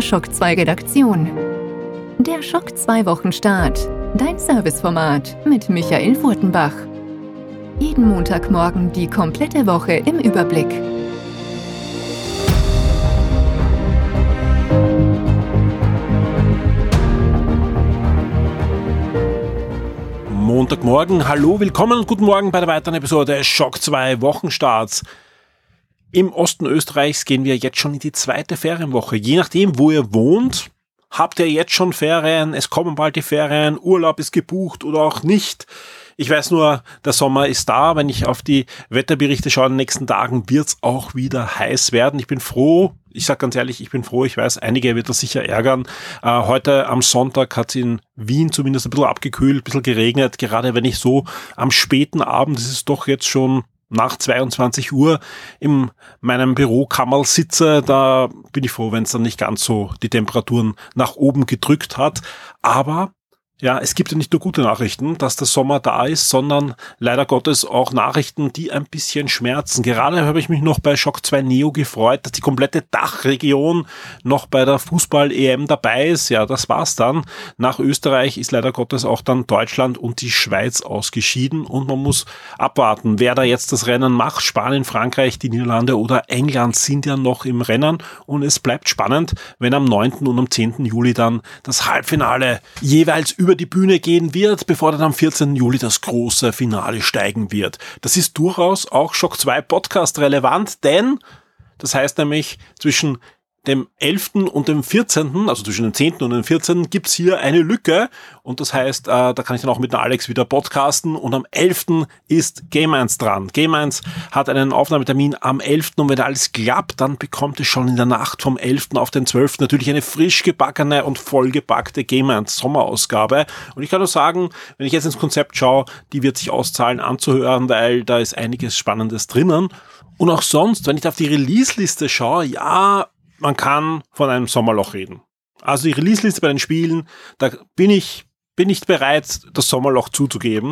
Shock 2 Redaktion. Der Shock 2 Wochenstart. Dein Serviceformat mit Michael Furtenbach. Jeden Montagmorgen die komplette Woche im Überblick. Montagmorgen, hallo, willkommen und guten Morgen bei der weiteren Episode Shock 2 Wochenstarts. Im Osten Österreichs gehen wir jetzt schon in die zweite Ferienwoche. Je nachdem, wo ihr wohnt, habt ihr jetzt schon Ferien, es kommen bald die Ferien, Urlaub ist gebucht oder auch nicht. Ich weiß nur, der Sommer ist da. Wenn ich auf die Wetterberichte schaue, in den nächsten Tagen wird es auch wieder heiß werden. Ich bin froh, ich sage ganz ehrlich, ich weiß, einige wird das sicher ärgern. Heute am Sonntag hat es in Wien zumindest ein bisschen abgekühlt, ein bisschen geregnet. Gerade wenn ich so am späten Abend, das ist doch jetzt schon nach 22 Uhr in meinem Bürokammerl sitze, da bin ich froh, wenn es dann nicht ganz so die Temperaturen nach oben gedrückt hat. Aber ja, es gibt ja nicht nur gute Nachrichten, dass der Sommer da ist, sondern leider Gottes auch Nachrichten, die ein bisschen schmerzen. Gerade habe ich mich noch bei Shock 2 Neo gefreut, dass die komplette Dachregion noch bei der Fußball-EM dabei ist. Ja, das war's dann. Nach Österreich ist leider Gottes auch dann Deutschland und die Schweiz ausgeschieden und man muss abwarten, wer da jetzt das Rennen macht. Spanien, Frankreich, die Niederlande oder England sind ja noch im Rennen und es bleibt spannend, wenn am 9. und am 10. Juli dann das Halbfinale jeweils über die Bühne gehen wird, bevor dann am 14. Juli das große Finale steigen wird. Das ist durchaus auch Shock 2 Podcast relevant, denn das heißt nämlich zwischen dem 11. und dem 14., also zwischen dem 10. und dem 14. gibt's hier eine Lücke und das heißt, da kann ich dann auch mit dem Alex wieder podcasten und am 11. ist Game 1 dran. Game 1 hat einen Aufnahmetermin am 11. und wenn alles klappt, dann bekommt es schon in der Nacht vom 11. auf den 12. natürlich eine frisch gebackene und vollgepackte Game 1 Sommerausgabe und ich kann nur sagen, wenn ich jetzt ins Konzept schaue, die wird sich auszahlen anzuhören, weil da ist einiges Spannendes drinnen und auch sonst, wenn ich auf die Release-Liste schaue, ja, man kann von einem Sommerloch reden. Also die Release-Liste bei den Spielen, da bin ich nicht bereit, das Sommerloch zuzugeben.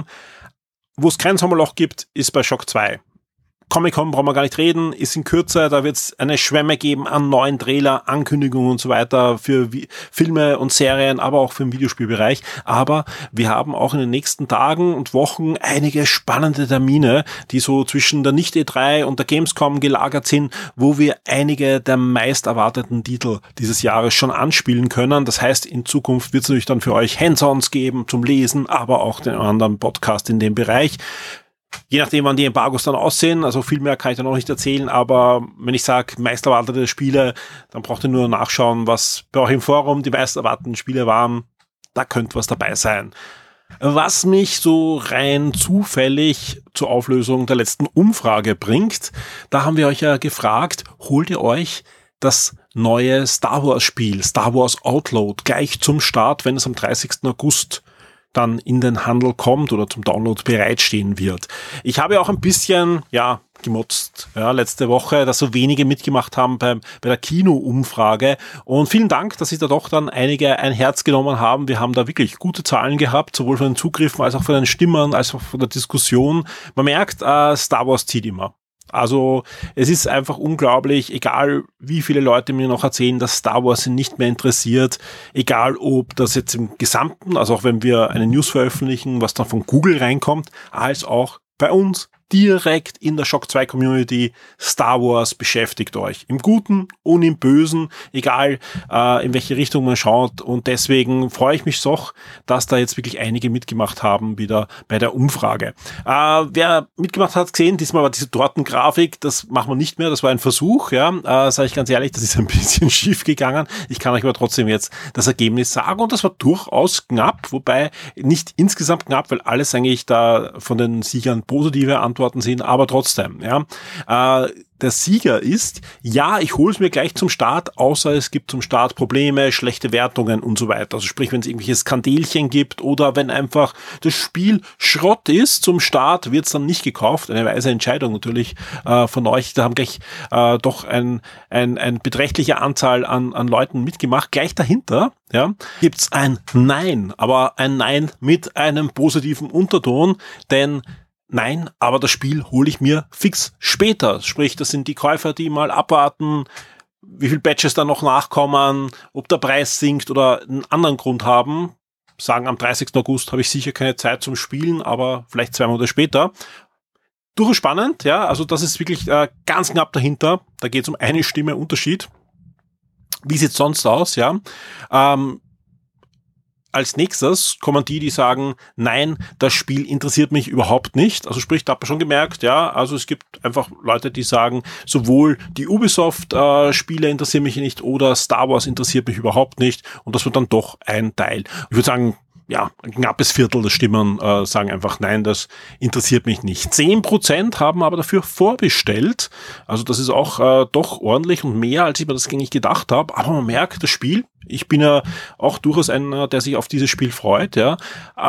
Wo es kein Sommerloch gibt, ist bei Shock 2. Comic-Con brauchen wir gar nicht reden, ist in Kürze, da wird es eine Schwemme geben an neuen Trailer, Ankündigungen und so weiter für Filme und Serien, aber auch für den Videospielbereich. Aber wir haben auch in den nächsten Tagen und Wochen einige spannende Termine, die so zwischen der Nicht-E3 und der Gamescom gelagert sind, wo wir einige der meist erwarteten Titel dieses Jahres schon anspielen können. Das heißt, in Zukunft wird es natürlich dann für euch Hands-ons geben zum Lesen, aber auch den anderen Podcast in dem Bereich. Je nachdem, wann die Embargos dann aussehen, also viel mehr kann ich da noch nicht erzählen, aber wenn ich sage, meist erwartete Spiele, dann braucht ihr nur nachschauen, was bei euch im Forum die meist erwarteten Spiele waren. Da könnte was dabei sein. Was mich so rein zufällig zur Auflösung der letzten Umfrage bringt, da haben wir euch ja gefragt, holt ihr euch das neue Star Wars Spiel, Star Wars Outload, gleich zum Start, wenn es am 30. August dann in den Handel kommt oder zum Download bereitstehen wird. Ich habe auch ein bisschen, gemotzt, letzte Woche, dass so wenige mitgemacht haben bei der Kino-Umfrage. Und vielen Dank, dass sich da doch dann einige ein Herz genommen haben. Wir haben da wirklich gute Zahlen gehabt, sowohl von den Zugriffen als auch von den Stimmen, als auch von der Diskussion. Man merkt, Star Wars zieht immer. Also es ist einfach unglaublich, egal wie viele Leute mir noch erzählen, dass Star Wars sie nicht mehr interessiert, egal ob das jetzt im Gesamten, also auch wenn wir eine News veröffentlichen, was dann von Google reinkommt, als auch bei uns direkt in der Shock 2 Community. Star Wars beschäftigt euch im Guten und im Bösen, egal in welche Richtung man schaut, und deswegen freue ich mich doch, dass da jetzt wirklich einige mitgemacht haben wieder bei der Umfrage. Wer mitgemacht hat, gesehen, diesmal war diese Tortengrafik, das machen wir nicht mehr, das war ein Versuch, sage ich ganz ehrlich, das ist ein bisschen schief gegangen. Ich kann euch aber trotzdem jetzt das Ergebnis sagen und das war durchaus knapp, wobei nicht insgesamt knapp, weil alles eigentlich da von den Siegern positive Antworten sind, aber trotzdem, der Sieger ist, ich hole es mir gleich zum Start, außer es gibt zum Start Probleme, schlechte Wertungen und so weiter. Also sprich, wenn es irgendwelche Skandelchen gibt oder wenn einfach das Spiel Schrott ist zum Start, wird es dann nicht gekauft. Eine weise Entscheidung natürlich von euch. Da haben gleich doch ein beträchtliche Anzahl an Leuten mitgemacht. Gleich dahinter gibt's ein Nein, aber ein Nein mit einem positiven Unterton, denn nein, aber das Spiel hole ich mir fix später. Sprich, das sind die Käufer, die mal abwarten, wie viel Patches da noch nachkommen, ob der Preis sinkt oder einen anderen Grund haben. Sagen, am 30. August habe ich sicher keine Zeit zum Spielen, aber vielleicht 2 Monate später. Durchaus spannend, ja, also das ist wirklich ganz knapp dahinter. Da geht es um eine Stimme Unterschied. Wie sieht's sonst aus, ja? Als nächstes kommen die sagen, nein, das Spiel interessiert mich überhaupt nicht. Also sprich, da hat man schon gemerkt, ja, also es gibt einfach Leute, die sagen, sowohl die Ubisoft-Spiele interessieren mich nicht oder Star Wars interessiert mich überhaupt nicht. Und das wird dann doch ein Teil. Ich würde sagen, ja, ein knappes Viertel der Stimmen sagen einfach, nein, das interessiert mich nicht. 10% haben aber dafür vorbestellt. Also das ist auch doch ordentlich und mehr, als ich mir das gängig gedacht habe. Aber man merkt, das Spiel, ich bin ja auch durchaus einer, der sich auf dieses Spiel freut, ja.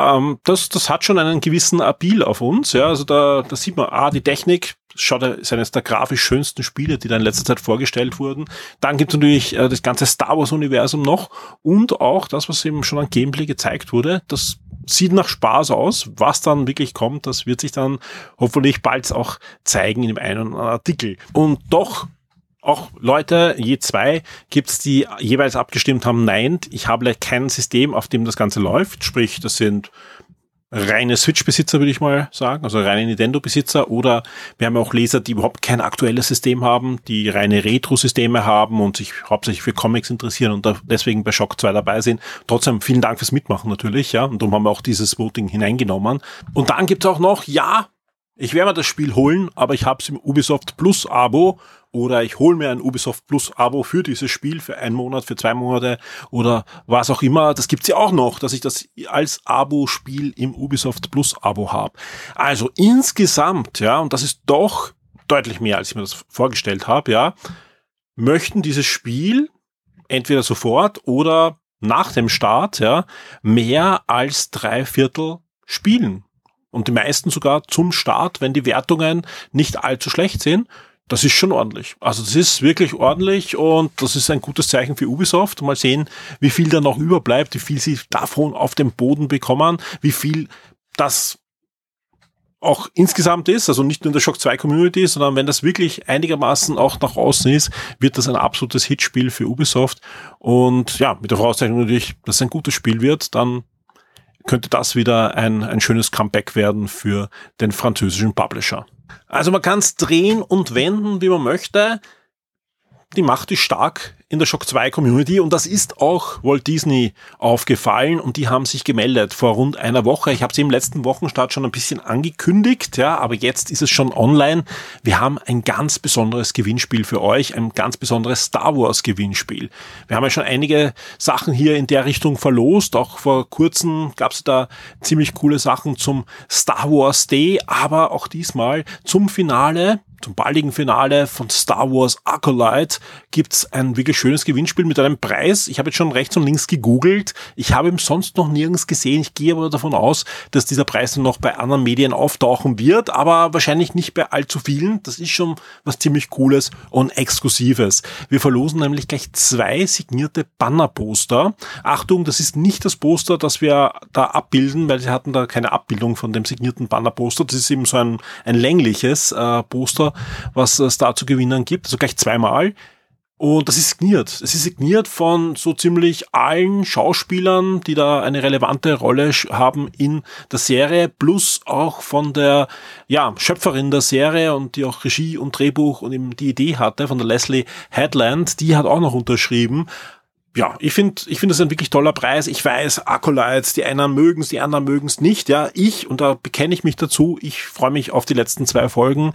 Das hat schon einen gewissen Appeal auf uns, ja. Also da sieht man, die Technik, ist eines der grafisch schönsten Spiele, die da in letzter Zeit vorgestellt wurden. Dann gibt es natürlich das ganze Star Wars-Universum noch und auch das, was eben schon an Gameplay gezeigt wurde. Das sieht nach Spaß aus. Was dann wirklich kommt, das wird sich dann hoffentlich bald auch zeigen in dem einen oder anderen Artikel. Und doch auch Leute, je 2 gibt's, die jeweils abgestimmt haben, nein, ich habe kein System, auf dem das Ganze läuft. Sprich, das sind reine Switch-Besitzer, würde ich mal sagen, also reine Nintendo-Besitzer, oder wir haben auch Leser, die überhaupt kein aktuelles System haben, die reine Retro-Systeme haben und sich hauptsächlich für Comics interessieren und deswegen bei Shock 2 dabei sind. Trotzdem vielen Dank fürs Mitmachen natürlich, ja, und darum haben wir auch dieses Voting hineingenommen. Und dann gibt's auch noch, ja, ich werde mir das Spiel holen, aber ich habe es im Ubisoft Plus Abo oder ich hole mir ein Ubisoft Plus Abo für dieses Spiel für 1 Monat, für 2 Monate oder was auch immer. Das gibt's ja auch noch, dass ich das als Abo-Spiel im Ubisoft Plus Abo habe. Also insgesamt, ja, und das ist doch deutlich mehr, als ich mir das vorgestellt habe, ja, möchten dieses Spiel entweder sofort oder nach dem Start, ja, mehr als 3/4 spielen. Und die meisten sogar zum Start, wenn die Wertungen nicht allzu schlecht sind. Das ist schon ordentlich. Also das ist wirklich ordentlich und das ist ein gutes Zeichen für Ubisoft. Mal sehen, wie viel da noch überbleibt, wie viel sie davon auf dem Boden bekommen, wie viel das auch insgesamt ist, also nicht nur in der Shock 2 Community, sondern wenn das wirklich einigermaßen auch nach außen ist, wird das ein absolutes Hitspiel für Ubisoft. Und ja, mit der Voraussetzung natürlich, dass es ein gutes Spiel wird, dann könnte das wieder ein schönes Comeback werden für den französischen Publisher. Also man kann es drehen und wenden, wie man möchte. Die Macht ist stark in der Shock 2 Community und das ist auch Walt Disney aufgefallen und die haben sich gemeldet vor rund einer Woche. Ich habe sie im letzten Wochenstart schon ein bisschen angekündigt, ja, aber jetzt ist es schon online. Wir haben ein ganz besonderes Gewinnspiel für euch, ein ganz besonderes Star Wars Gewinnspiel. Wir haben ja schon einige Sachen hier in der Richtung verlost, auch vor kurzem gab es da ziemlich coole Sachen zum Star Wars Day, aber auch diesmal zum Finale, zum baldigen Finale von Star Wars Acolyte gibt's ein wirklich schönes Gewinnspiel mit einem Preis. Ich habe jetzt schon rechts und links gegoogelt. Ich habe ihn sonst noch nirgends gesehen. Ich gehe aber davon aus, dass dieser Preis dann noch bei anderen Medien auftauchen wird, aber wahrscheinlich nicht bei allzu vielen. Das ist schon was ziemlich Cooles und Exklusives. Wir verlosen nämlich gleich 2 signierte Banner-Poster. Achtung, das ist nicht das Poster, das wir da abbilden, weil sie hatten da keine Abbildung von dem signierten Banner-Poster. Das ist eben so ein längliches Poster, was es da zu gewinnen gibt. Also gleich 2-mal. Und das ist signiert. Es ist signiert von so ziemlich allen Schauspielern, die da eine relevante Rolle haben in der Serie, plus auch von der Schöpferin der Serie und die auch Regie und Drehbuch und eben die Idee hatte, von der Leslie Headland, die hat auch noch unterschrieben. Ja, ich finde das ein wirklich toller Preis. Ich weiß, Acolytes, die einen mögen es, die anderen mögen es nicht. Ja, und da bekenne ich mich dazu, ich freue mich auf die letzten 2 Folgen.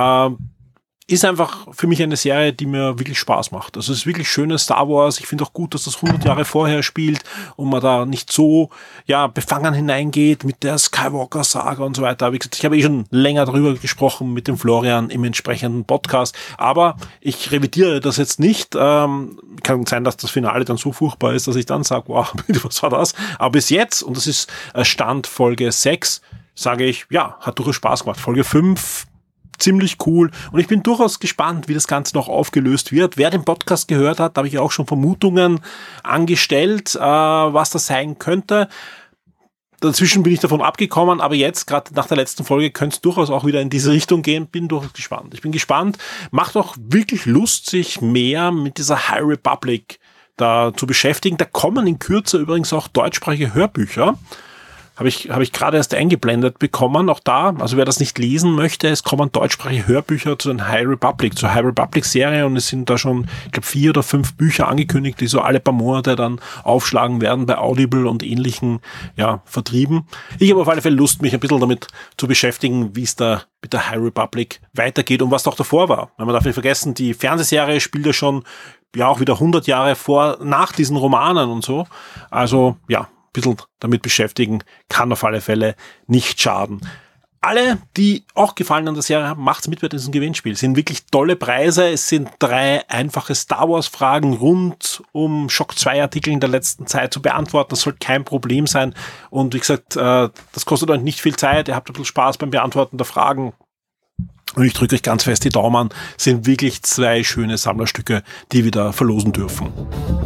Ist einfach für mich eine Serie, die mir wirklich Spaß macht. Also es ist wirklich schönes Star Wars. Ich finde auch gut, dass das 100 Jahre vorher spielt und man da nicht so befangen hineingeht mit der Skywalker-Saga und so weiter. Wie gesagt, ich habe schon länger darüber gesprochen mit dem Florian im entsprechenden Podcast, aber ich revidiere das jetzt nicht. Kann sein, dass das Finale dann so furchtbar ist, dass ich dann sage, wow, was war das? Aber bis jetzt, und das ist Stand Folge 6, sage ich, ja, hat durchaus Spaß gemacht. Folge 5 ziemlich cool und ich bin durchaus gespannt, wie das Ganze noch aufgelöst wird. Wer den Podcast gehört hat, da habe ich auch schon Vermutungen angestellt, was das sein könnte. dazwischen bin ich davon abgekommen, aber jetzt, gerade nach der letzten Folge, könnte es durchaus auch wieder in diese Richtung gehen. Bin durchaus gespannt. Ich bin gespannt. Macht auch wirklich Lust, sich mehr mit dieser High Republic da zu beschäftigen. Da kommen in Kürze übrigens auch deutschsprachige Hörbücher. Habe ich gerade erst eingeblendet bekommen. Auch da, also wer das nicht lesen möchte, es kommen deutschsprachige Hörbücher zu den High Republic, zur High Republic Serie, und es sind da schon, ich glaube, 4 oder 5 Bücher angekündigt, die so alle paar Monate dann aufschlagen werden bei Audible und ähnlichen, Vertrieben. Ich habe auf alle Fälle Lust, mich ein bisschen damit zu beschäftigen, wie es da mit der High Republic weitergeht und was doch davor war. Weil man darf nicht vergessen, die Fernsehserie spielt ja schon, auch wieder 100 Jahre nach diesen Romanen und so. Also, bisschen damit beschäftigen, kann auf alle Fälle nicht schaden. Alle, die auch Gefallen an der Serie haben, macht's mit bei diesem Gewinnspiel. Es sind wirklich tolle Preise. Es sind 3 einfache Star Wars Fragen rund um Shock 2 Artikel in der letzten Zeit zu beantworten. Das soll kein Problem sein. Und wie gesagt, das kostet euch nicht viel Zeit. Ihr habt ein bisschen Spaß beim Beantworten der Fragen. Und ich drücke euch ganz fest die Daumen. Es sind wirklich 2 schöne Sammlerstücke, die wir da verlosen dürfen.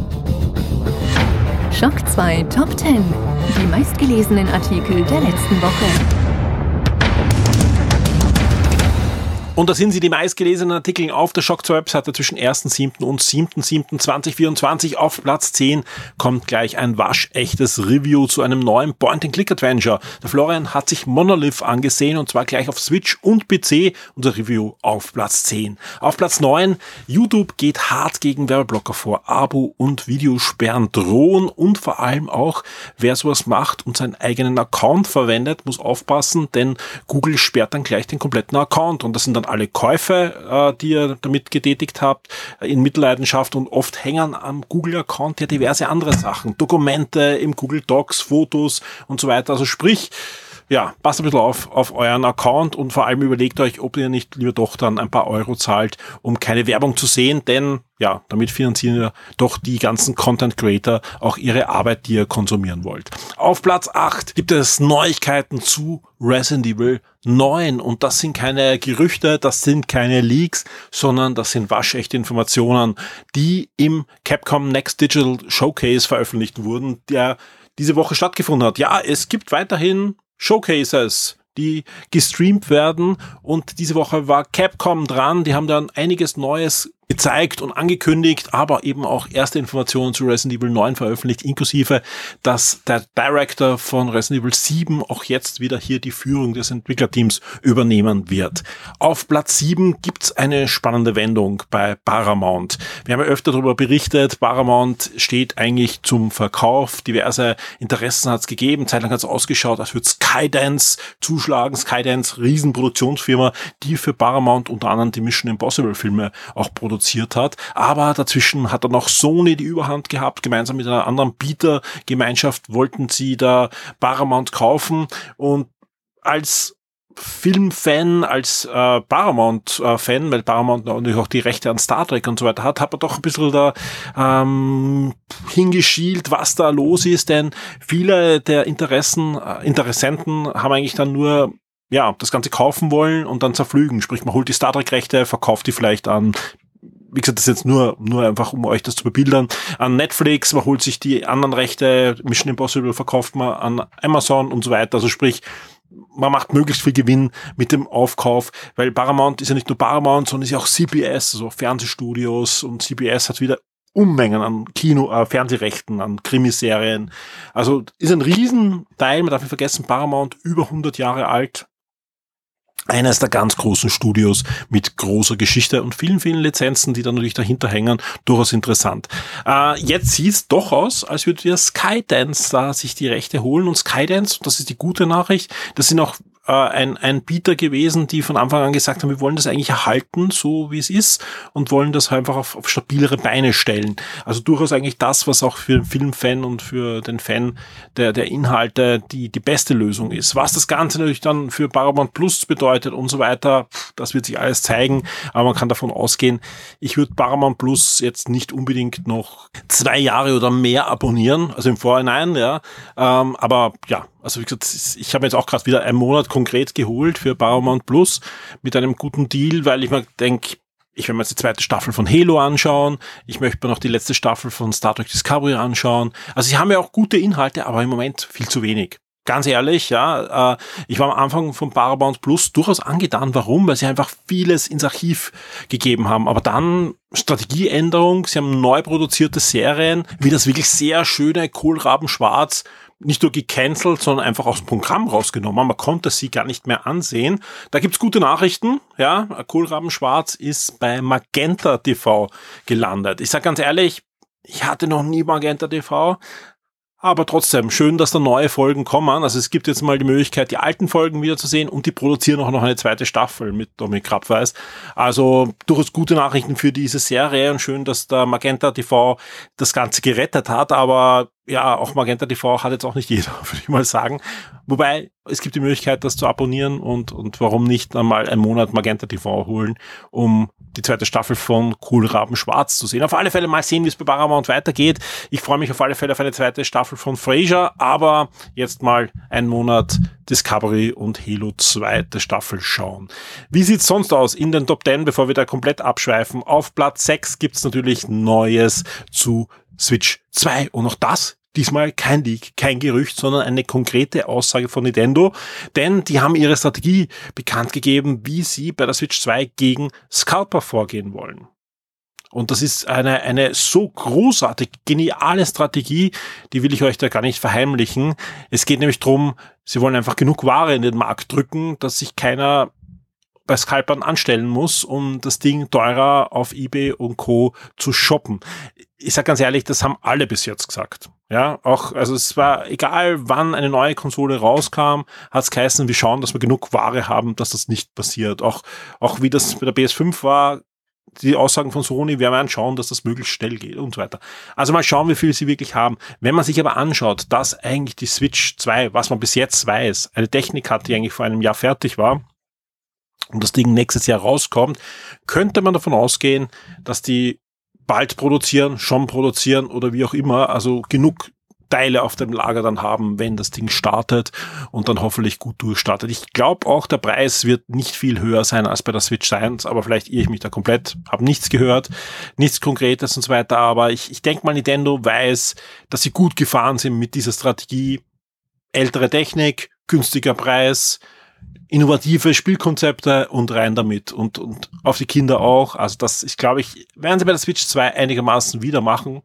Shock 2 Top 10. Die meistgelesenen Artikel der letzten Woche. Und da sind sie, die meistgelesenen Artikel auf der Shock 2 Webseite zwischen 1.7. und 7.7.2024. Auf Platz 10 kommt gleich ein waschechtes Review zu einem neuen Point-and-Click-Adventure. Der Florian hat sich Monolith angesehen, und zwar gleich auf Switch und PC. Unser Review auf Platz 10. Auf Platz 9, YouTube geht hart gegen Werbeblocker vor. Abo- und Videosperren drohen, und vor allem auch, wer sowas macht und seinen eigenen Account verwendet, muss aufpassen, denn Google sperrt dann gleich den kompletten Account, und das sind dann alle Käufe, die ihr damit getätigt habt, in Mitleidenschaft, und oft hängen am Google-Account ja diverse andere Sachen, Dokumente im Google Docs, Fotos und so weiter. Also sprich, passt ein bisschen auf euren Account, und vor allem überlegt euch, ob ihr nicht lieber doch dann ein paar Euro zahlt, um keine Werbung zu sehen, denn damit finanzieren ja doch die ganzen Content Creator auch ihre Arbeit, die ihr konsumieren wollt. Auf Platz 8 gibt es Neuigkeiten zu Resident Evil 9, und das sind keine Gerüchte, das sind keine Leaks, sondern das sind waschechte Informationen, die im Capcom Next Digital Showcase veröffentlicht wurden, der diese Woche stattgefunden hat. Ja, es gibt weiterhin Showcases, die gestreamt werden, und diese Woche war Capcom dran. Die haben dann einiges Neues gezeigt und angekündigt, aber eben auch erste Informationen zu Resident Evil 9 veröffentlicht, inklusive, dass der Director von Resident Evil 7 auch jetzt wieder hier die Führung des Entwicklerteams übernehmen wird. Auf Platz 7 gibt's eine spannende Wendung bei Paramount. Wir haben ja öfter darüber berichtet, Paramount steht eigentlich zum Verkauf, diverse Interessen hat's gegeben, zeitlang hat's ausgeschaut, als würde Skydance zuschlagen. Skydance, Riesenproduktionsfirma, die für Paramount unter anderem die Mission Impossible Filme auch produziert hat, aber dazwischen hat dann noch Sony die Überhand gehabt. Gemeinsam mit einer anderen Bietergemeinschaft wollten sie da Paramount kaufen, und als Filmfan, als Paramount-Fan, weil Paramount natürlich auch die Rechte an Star Trek und so weiter hat er doch ein bisschen da hingeschielt, was da los ist, denn viele der Interessenten haben eigentlich dann nur das Ganze kaufen wollen und dann zerflügen. Sprich, man holt die Star Trek-Rechte, verkauft die vielleicht an, wie gesagt, das ist jetzt nur einfach, um euch das zu bebildern, an Netflix, man holt sich die anderen Rechte, Mission Impossible verkauft man an Amazon und so weiter. Also sprich, man macht möglichst viel Gewinn mit dem Aufkauf, weil Paramount ist ja nicht nur Paramount, sondern ist ja auch CBS, also Fernsehstudios, und CBS hat wieder Unmengen an Fernsehrechten, an Krimiserien. Also ist ein Riesenteil, man darf nicht vergessen, Paramount über 100 Jahre alt. Eines der ganz großen Studios mit großer Geschichte und vielen, vielen Lizenzen, die dann natürlich dahinter hängen, durchaus interessant. Jetzt sieht es doch aus, als würde wir Skydance da sich die Rechte holen, und Skydance, das ist die gute Nachricht, das sind auch ein Bieter gewesen, die von Anfang an gesagt haben, wir wollen das eigentlich erhalten, so wie es ist, und wollen das einfach auf stabilere Beine stellen. Also durchaus eigentlich das, was auch für den Filmfan und für den Fan der Inhalte die beste Lösung ist. Was das Ganze natürlich dann für Paramount Plus bedeutet und so weiter, das wird sich alles zeigen, aber man kann davon ausgehen, ich würde Paramount Plus jetzt nicht unbedingt noch 2 Jahre oder mehr abonnieren, also im Vorhinein, aber also wie gesagt, ich habe jetzt auch gerade wieder einen Monat konkret geholt für Paramount Plus mit einem guten Deal, weil ich mir denke, ich will mir jetzt die 2. Staffel von Halo anschauen, ich möchte mir noch die letzte Staffel von Star Trek Discovery anschauen. Also sie haben ja auch gute Inhalte, aber im Moment viel zu wenig. Ganz ehrlich, ja, ich war am Anfang von Paramount Plus durchaus angetan. Warum? Weil sie einfach vieles ins Archiv gegeben haben. Aber dann Strategieänderung, sie haben neu produzierte Serien, wie das wirklich sehr schöne Kohlraben-Schwarz nicht nur gecancelt, sondern einfach aus dem Programm rausgenommen. Man konnte sie gar nicht mehr ansehen. Da gibt's gute Nachrichten. Ja, Kohlraben-Schwarz ist bei Magenta TV gelandet. Ich sag ganz ehrlich, ich hatte noch nie Magenta TV. Aber trotzdem, schön, dass da neue Folgen kommen. Also es gibt jetzt mal die Möglichkeit, die alten Folgen wieder zu sehen und die produzieren auch noch eine zweite Staffel mit Dominik Krapweis. Also durchaus gute Nachrichten für diese Serie und schön, dass der Magenta TV das Ganze gerettet hat. Aber ja, auch Magenta TV hat jetzt auch nicht jeder, würde ich mal sagen. Wobei, es gibt die Möglichkeit, das zu abonnieren und warum nicht einmal einen Monat Magenta TV holen, um die zweite Staffel von Kohlraben Schwarz zu sehen. Auf alle Fälle mal sehen, wie es bei Paramount weitergeht. Ich freue mich auf alle Fälle auf eine zweite Staffel von Frasier, aber jetzt mal einen Monat Discovery und Halo zweite Staffel schauen. Wie sieht's sonst aus in den Top 10, bevor wir da komplett abschweifen? Auf Platz 6 gibt's natürlich Neues zu Switch 2 und auch das diesmal kein Leak, kein Gerücht, sondern eine konkrete Aussage von Nintendo, denn die haben ihre Strategie bekannt gegeben, wie sie bei der Switch 2 gegen Scalper vorgehen wollen. Und das ist eine so großartig, geniale Strategie, die will ich euch da gar nicht verheimlichen. Es geht nämlich darum, sie wollen einfach genug Ware in den Markt drücken, dass sich keiner bei Scalpern anstellen muss, um das Ding teurer auf eBay und Co. zu shoppen. Ich sag ganz ehrlich, das haben alle bis jetzt gesagt. Ja, auch, also es war egal, wann eine neue Konsole rauskam, hat's geheißen, wir schauen, dass wir genug Ware haben, dass das nicht passiert. Auch wie das bei der PS5 war, die Aussagen von Sony, wir werden schauen, dass das möglichst schnell geht und so weiter. Also mal schauen, wie viel sie wirklich haben. Wenn man sich aber anschaut, dass eigentlich die Switch 2, was man bis jetzt weiß, eine Technik hat, die eigentlich vor einem Jahr fertig war, und das Ding nächstes Jahr rauskommt, könnte man davon ausgehen, dass die bald schon produzieren oder wie auch immer, also genug Teile auf dem Lager dann haben, wenn das Ding startet und dann hoffentlich gut durchstartet. Ich glaube auch, der Preis wird nicht viel höher sein als bei der Switch 1, aber vielleicht irre ich mich da komplett, habe nichts gehört, nichts Konkretes und so weiter, aber ich denke mal, Nintendo weiß, dass sie gut gefahren sind mit dieser Strategie, ältere Technik, günstiger Preis, innovative Spielkonzepte und rein damit und auf die Kinder auch. Also das, werden sie bei der Switch 2 einigermaßen wieder machen.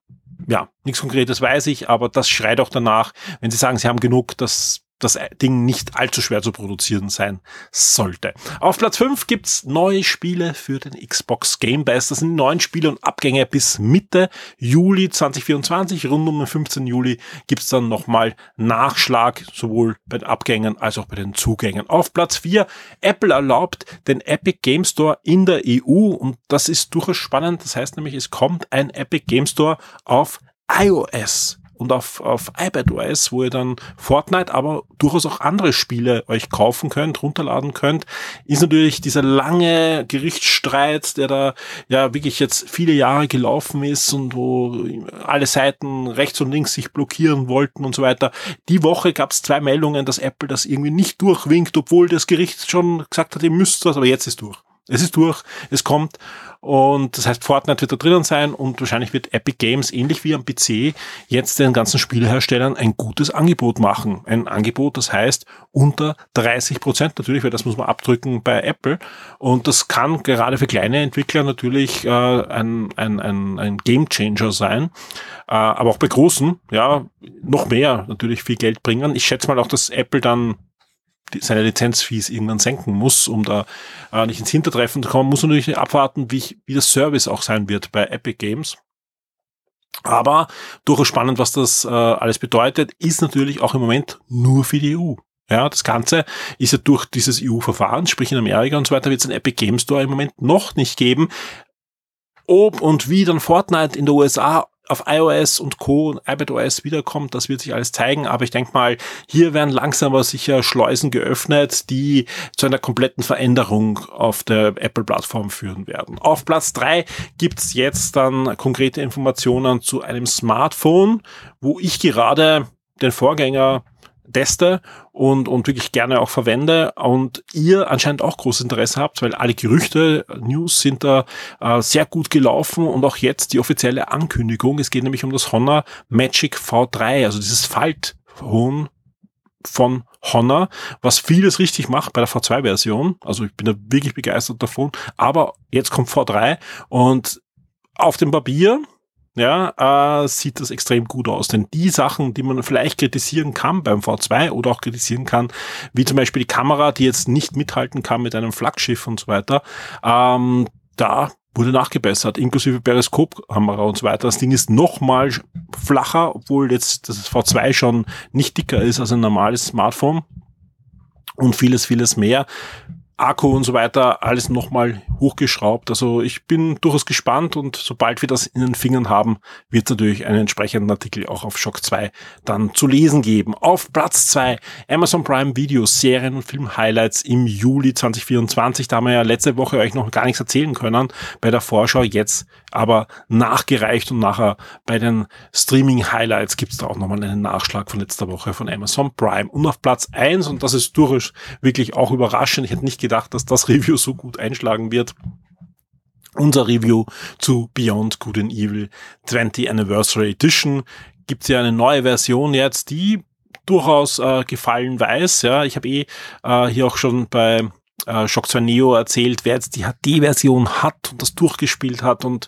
Ja, nichts Konkretes weiß ich, aber das schreit auch danach, wenn sie sagen, sie haben genug, dass das Ding nicht allzu schwer zu produzieren sein sollte. Auf Platz 5 gibt's neue Spiele für den Xbox Game Pass. Das sind 9 Spiele und Abgänge bis Mitte Juli 2024. Rund um den 15. Juli gibt's dann nochmal Nachschlag, sowohl bei den Abgängen als auch bei den Zugängen. Auf Platz 4, Apple erlaubt den Epic Game Store in der EU und das ist durchaus spannend. Das heißt nämlich, es kommt ein Epic Game Store auf iOS und auf iPadOS, wo ihr dann Fortnite, aber durchaus auch andere Spiele euch kaufen könnt, runterladen könnt, ist natürlich dieser lange Gerichtsstreit, der da ja wirklich jetzt viele Jahre gelaufen ist und wo alle Seiten rechts und links sich blockieren wollten und so weiter. Die Woche gab es 2 Meldungen, dass Apple das irgendwie nicht durchwinkt, obwohl das Gericht schon gesagt hat, ihr müsst das, aber jetzt ist durch. Es ist durch, es kommt und das heißt, Fortnite wird da drinnen sein und wahrscheinlich wird Epic Games ähnlich wie am PC jetzt den ganzen Spieleherstellern ein gutes Angebot machen. Ein Angebot, das heißt unter 30% natürlich, weil das muss man abdrücken bei Apple und das kann gerade für kleine Entwickler natürlich ein Gamechanger sein, aber auch bei großen, ja, noch mehr natürlich viel Geld bringen. Ich schätze mal auch, dass Apple dann seine Lizenzfees irgendwann senken muss, um da nicht ins Hintertreffen zu kommen, muss man natürlich abwarten, wie das Service auch sein wird bei Epic Games. Aber durchaus spannend, was das alles bedeutet, ist natürlich auch im Moment nur für die EU. Ja, das Ganze ist ja durch dieses EU-Verfahren, sprich in Amerika und so weiter, wird es einen Epic Games Store im Moment noch nicht geben. Ob und wie dann Fortnite in der USA auf iOS und Co. und iPadOS wiederkommt, das wird sich alles zeigen, aber ich denke mal, hier werden langsam aber sicher Schleusen geöffnet, die zu einer kompletten Veränderung auf der Apple-Plattform führen werden. Auf Platz 3 gibt's jetzt dann konkrete Informationen zu einem Smartphone, wo ich gerade den Vorgänger teste und wirklich gerne auch verwende und ihr anscheinend auch großes Interesse habt, weil alle Gerüchte, News sind da sehr gut gelaufen und auch jetzt die offizielle Ankündigung. Es geht nämlich um das Honor Magic V3, also dieses Faltphone, von Honor, was vieles richtig macht bei der V2-Version. Also ich bin da wirklich begeistert davon. Aber jetzt kommt V3 und auf dem Papier sieht das extrem gut aus. Denn die Sachen, die man vielleicht kritisieren kann beim V2 oder auch kritisieren kann, wie zum Beispiel die Kamera, die jetzt nicht mithalten kann mit einem Flaggschiff und so weiter, da wurde nachgebessert, inklusive Periskopkamera und so weiter. Das Ding ist nochmal flacher, obwohl jetzt das V2 schon nicht dicker ist als ein normales Smartphone und vieles, vieles mehr. Akku und so weiter, alles nochmal hochgeschraubt. Also ich bin durchaus gespannt und sobald wir das in den Fingern haben, wird es natürlich einen entsprechenden Artikel auch auf Shock 2 dann zu lesen geben. Auf Platz 2 Amazon Prime Video, Serien- und Film-Highlights im Juli 2024. Da haben wir ja letzte Woche euch noch gar nichts erzählen können bei der Vorschau, jetzt aber nachgereicht und nachher bei den Streaming-Highlights gibt es da auch nochmal einen Nachschlag von letzter Woche von Amazon Prime. Und auf Platz 1, und das ist durchaus wirklich auch überraschend, ich hätte nicht gedacht, dass das Review so gut einschlagen wird. Unser Review zu Beyond Good and Evil 20th Anniversary Edition. Gibt es ja eine neue Version jetzt, die durchaus gefallen weiß. Ja, ich habe hier auch schon bei Shock 2 Neo erzählt, wer jetzt die HD-Version hat und das durchgespielt hat, und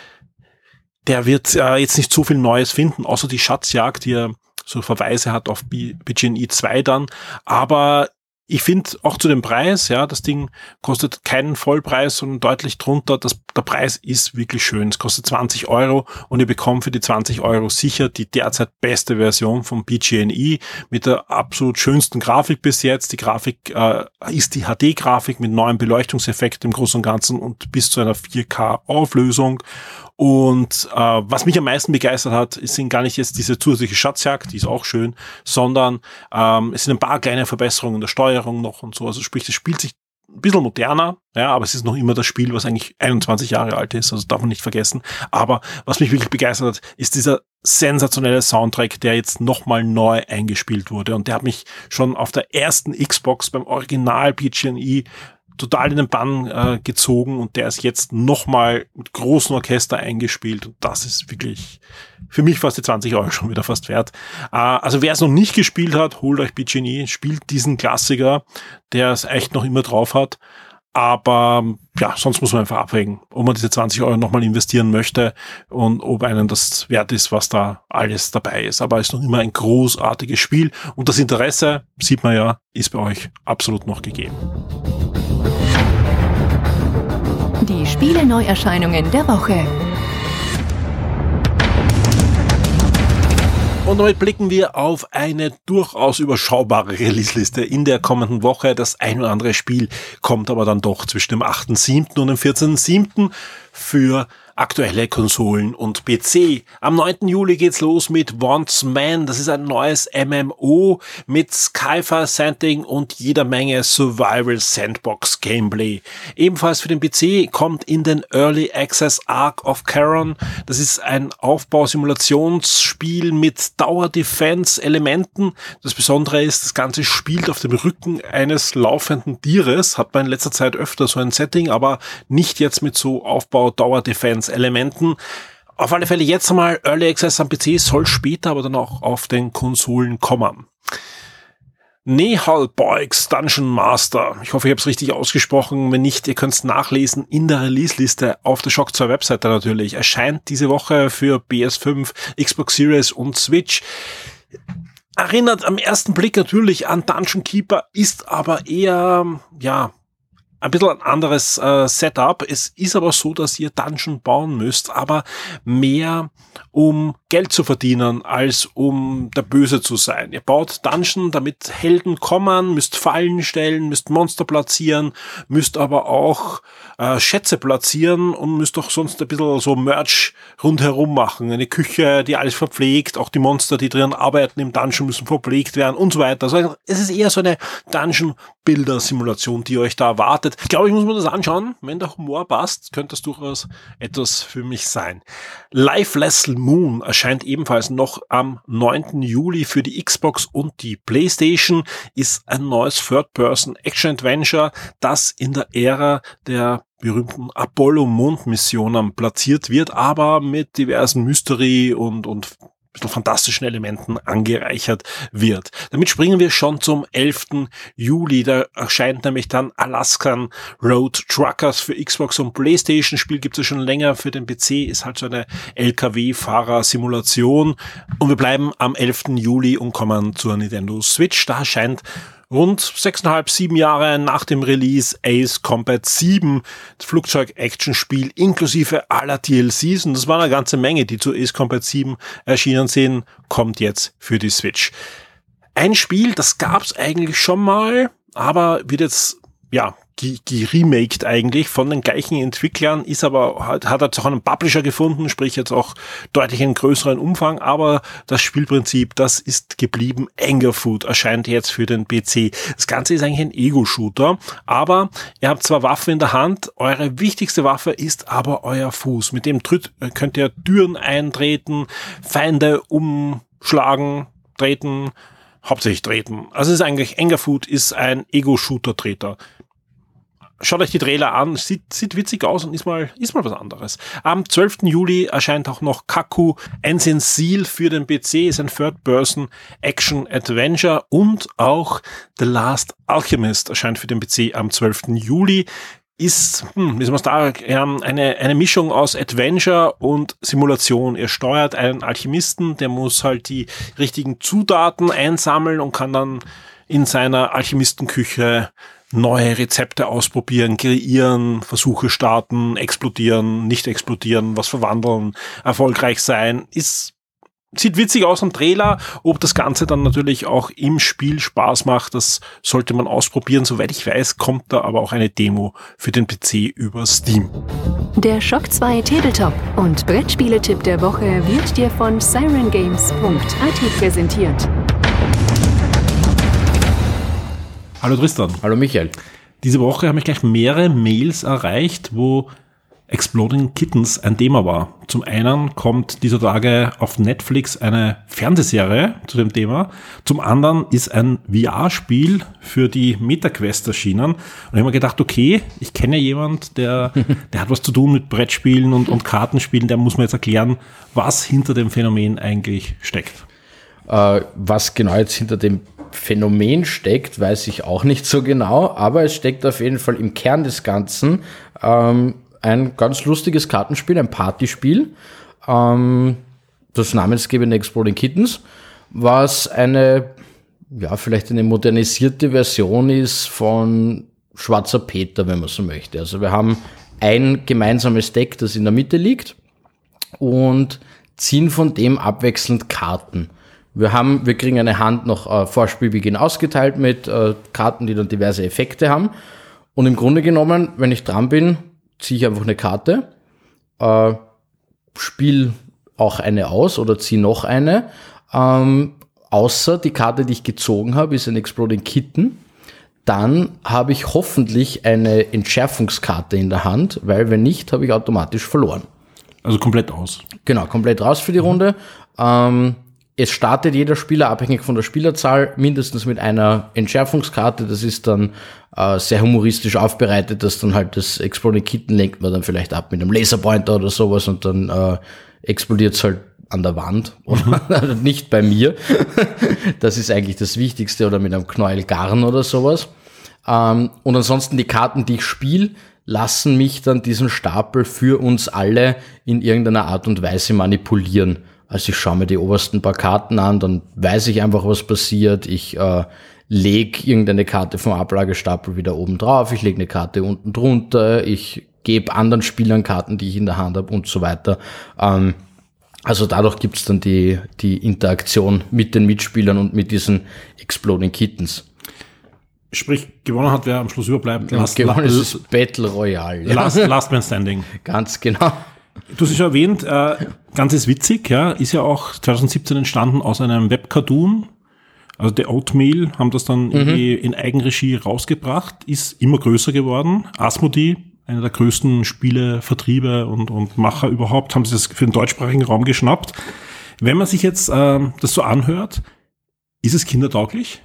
der wird jetzt nicht so viel Neues finden, außer die Schatzjagd, die ja so Verweise hat auf BGNI 2 dann, aber ich finde auch zu dem Preis, das Ding kostet keinen Vollpreis, sondern deutlich drunter. Der Preis ist wirklich schön. Es kostet 20 € und ihr bekommt für die 20 € sicher die derzeit beste Version vom BGNI mit der absolut schönsten Grafik bis jetzt. Die Grafik ist die HD-Grafik mit neuen Beleuchtungseffekten im Großen und Ganzen und bis zu einer 4K-Auflösung. Und was mich am meisten begeistert hat, sind gar nicht jetzt diese zusätzliche Schatzjagd, die ist auch schön, sondern es sind ein paar kleine Verbesserungen in der Steuerung noch und so. Also sprich, es spielt sich ein bisschen moderner, aber es ist noch immer das Spiel, was eigentlich 21 Jahre alt ist, also darf man nicht vergessen. Aber was mich wirklich begeistert hat, ist dieser sensationelle Soundtrack, der jetzt nochmal neu eingespielt wurde. Und der hat mich schon auf der ersten Xbox beim Original BGNI total in den Bann gezogen, und der ist jetzt nochmal mit großem Orchester eingespielt, und das ist wirklich für mich fast die 20 € schon wieder fast wert. Also wer es noch nicht gespielt hat, holt euch BGNI, spielt diesen Klassiker, der es echt noch immer drauf hat, aber sonst muss man einfach abwägen, ob man diese 20 € nochmal investieren möchte und ob einem das wert ist, was da alles dabei ist. Aber es ist noch immer ein großartiges Spiel, und das Interesse, sieht man ja, ist bei euch absolut noch gegeben. Die Spiele-Neuerscheinungen der Woche. Und damit blicken wir auf eine durchaus überschaubare Release-Liste in der kommenden Woche. Das ein oder andere Spiel kommt aber dann doch zwischen dem 8.7. und dem 14.7. für aktuelle Konsolen und PC. Am 9. Juli geht's los mit Once Man. Das ist ein neues MMO mit Sci-Fi-Setting und jeder Menge Survival-Sandbox-Gameplay. Ebenfalls für den PC kommt in den Early Access Ark of Charon. Das ist ein Aufbausimulationsspiel mit Tower-Defense-Elementen. Das Besondere ist, das Ganze spielt auf dem Rücken eines laufenden Tieres. Hat man in letzter Zeit öfter so ein Setting, aber nicht jetzt mit so Aufbau-Tower-Defense Elementen. Auf alle Fälle jetzt einmal Early Access am PC, soll später aber dann auch auf den Konsolen kommen. Nehalboigs Dungeon Master. Ich hoffe, ich habe es richtig ausgesprochen. Wenn nicht, ihr könnt es nachlesen in der Release-Liste auf der Shock 2 Webseite natürlich. Erscheint diese Woche für PS5, Xbox Series und Switch. Erinnert am ersten Blick natürlich an Dungeon Keeper, ist aber eher, ein bisschen ein anderes Setup. Es ist aber so, dass ihr Dungeon bauen müsst, aber mehr um Geld zu verdienen, als um der Böse zu sein. Ihr baut Dungeon, damit Helden kommen, müsst Fallen stellen, müsst Monster platzieren, müsst aber auch Schätze platzieren und müsst auch sonst ein bisschen so Merch rundherum machen. Eine Küche, die alles verpflegt, auch die Monster, die drin arbeiten im Dungeon, müssen verpflegt werden und so weiter. Also es ist eher so eine Dungeon-Builder-Simulation, die euch da erwartet. Ich glaube, ich muss mir das anschauen. Wenn der Humor passt, könnte das durchaus etwas für mich sein. Lifeless Moon erscheint ebenfalls noch am 9. Juli für die Xbox und die PlayStation, ist ein neues Third-Person-Action-Adventure, das in der Ära der berühmten Apollo-Mondmissionen platziert wird, aber mit diversen Mystery und bisschen fantastischen Elementen angereichert wird. Damit springen wir schon zum 11. Juli. Da erscheint nämlich dann Alaskan Road Truckers für Xbox und PlayStation. Spiel gibt es schon länger für den PC, ist halt so eine LKW-Fahrer-Simulation. Und wir bleiben am 11. Juli und kommen zur Nintendo Switch. Da erscheint rund 6,5, 7 Jahre nach dem Release Ace Combat 7, das Flugzeug-Action-Spiel inklusive aller DLCs, und das war eine ganze Menge, die zu Ace Combat 7 erschienen sind, kommt jetzt für die Switch. Ein Spiel, das gab's eigentlich schon mal, aber wird jetzt, geremaked eigentlich von den gleichen Entwicklern, ist aber, hat jetzt auch einen Publisher gefunden, sprich jetzt auch deutlich einen größeren Umfang, aber das Spielprinzip, das ist geblieben. Angerfood erscheint jetzt für den PC. Das Ganze ist eigentlich ein Ego-Shooter, aber ihr habt zwar Waffen in der Hand, eure wichtigste Waffe ist aber euer Fuß. Mit dem könnt ihr Türen eintreten, Feinde umschlagen, hauptsächlich treten. Also es ist eigentlich, Angerfood ist ein Ego-Shooter-Treter. Schaut euch die Trailer an, sieht witzig aus und ist mal was anderes. Am 12. Juli erscheint auch noch Kaku Ensign Seal für den PC, ist ein Third-Person-Action-Adventure, und auch The Last Alchemist erscheint für den PC am 12. Juli. Ist, wie soll man sagen, eine Mischung aus Adventure und Simulation. Ihr steuert einen Alchemisten, der muss halt die richtigen Zutaten einsammeln und kann dann in seiner Alchemistenküche neue Rezepte ausprobieren, kreieren, Versuche starten, explodieren, nicht explodieren, was verwandeln, erfolgreich sein. Sieht witzig aus am Trailer. Ob das Ganze dann natürlich auch im Spiel Spaß macht, das sollte man ausprobieren. Soweit ich weiß, kommt da aber auch eine Demo für den PC über Steam. Der Shock 2 Tabletop und Brettspieletipp der Woche wird dir von sirengames.at präsentiert. Hallo Tristan. Hallo Michael. Diese Woche haben mich gleich mehrere Mails erreicht, wo Exploding Kittens ein Thema war. Zum einen kommt dieser Tage auf Netflix eine Fernsehserie zu dem Thema. Zum anderen ist ein VR-Spiel für die MetaQuest erschienen. Und ich habe mir gedacht, okay, ich kenne jemand, der hat was zu tun mit Brettspielen und Kartenspielen. Der muss mir jetzt erklären, was hinter dem Phänomen eigentlich steckt. Was genau jetzt hinter dem Phänomen steckt, weiß ich auch nicht so genau, aber es steckt auf jeden Fall im Kern des Ganzen ein ganz lustiges Kartenspiel, ein Partyspiel, das namensgebende Exploding Kittens, was vielleicht eine modernisierte Version ist von Schwarzer Peter, wenn man so möchte. Also wir haben ein gemeinsames Deck, das in der Mitte liegt, und ziehen von dem abwechselnd Karten. Wir kriegen eine Hand noch vor Spielbeginn ausgeteilt mit Karten, die dann diverse Effekte haben. Und im Grunde genommen, wenn ich dran bin, ziehe ich einfach eine Karte, spiele auch eine aus oder ziehe noch eine. Außer die Karte, die ich gezogen habe, ist ein Exploding Kitten. Dann habe ich hoffentlich eine Entschärfungskarte in der Hand, weil wenn nicht, habe ich automatisch verloren. Also komplett aus. Genau, komplett raus für die Runde. Es startet jeder Spieler, abhängig von der Spielerzahl, mindestens mit einer Entschärfungskarte. Das ist dann sehr humoristisch aufbereitet, dass dann halt das Exploding Kitten lenkt man dann vielleicht ab mit einem Laserpointer oder sowas, und dann explodiert es halt an der Wand oder nicht bei mir. Das ist eigentlich das Wichtigste, oder mit einem Knäuel Garn oder sowas. Und ansonsten die Karten, die ich spiele, lassen mich dann diesen Stapel für uns alle in irgendeiner Art und Weise manipulieren. Also ich schaue mir die obersten paar Karten an, dann weiß ich einfach, was passiert. Ich lege irgendeine Karte vom Ablagestapel wieder oben drauf, ich lege eine Karte unten drunter, ich gebe anderen Spielern Karten, die ich in der Hand habe und so weiter. Also dadurch gibt's dann die Interaktion mit den Mitspielern und mit diesen Exploding Kittens. Sprich, gewonnen hat, wer am Schluss überbleibt. Gewonnen ist das Battle Royale. Ja. Last Man Standing. Ganz genau. Du hast es schon erwähnt, ganz ist witzig, ja, ist ja auch 2017 entstanden aus einem Webcartoon. Also der Oatmeal haben das dann irgendwie in Eigenregie rausgebracht, ist immer größer geworden. Asmodee, einer der größten Spielevertriebe und Macher überhaupt, haben sie das für den deutschsprachigen Raum geschnappt. Wenn man sich jetzt das so anhört, ist es kindertauglich?